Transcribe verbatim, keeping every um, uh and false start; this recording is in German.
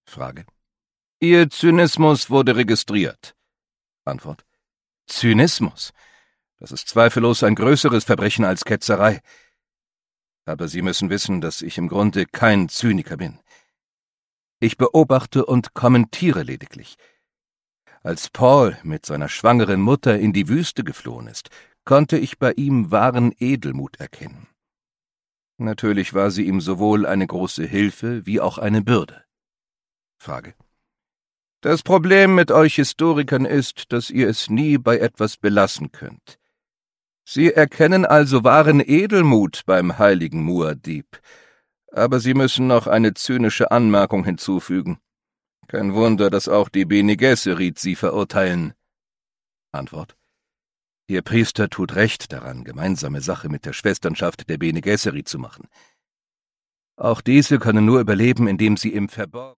Frage. Ihr Zynismus wurde registriert. Antwort. Zynismus? Das ist zweifellos ein größeres Verbrechen als Ketzerei. Aber Sie müssen wissen, dass ich im Grunde kein Zyniker bin. Ich beobachte und kommentiere lediglich. Als Paul mit seiner schwangeren Mutter in die Wüste geflohen ist, konnte ich bei ihm wahren Edelmut erkennen. Natürlich war sie ihm sowohl eine große Hilfe wie auch eine Bürde. Frage. Das Problem mit euch Historikern ist, dass ihr es nie bei etwas belassen könnt. Sie erkennen also wahren Edelmut beim heiligen Muad'Dib, aber Sie müssen noch eine zynische Anmerkung hinzufügen. Kein Wunder, dass auch die Bene Gesserit Sie verurteilen. Antwort. Ihr Priester tut recht daran, gemeinsame Sache mit der Schwesternschaft der Bene Gesserit zu machen. Auch diese können nur überleben, indem sie im Verborgenen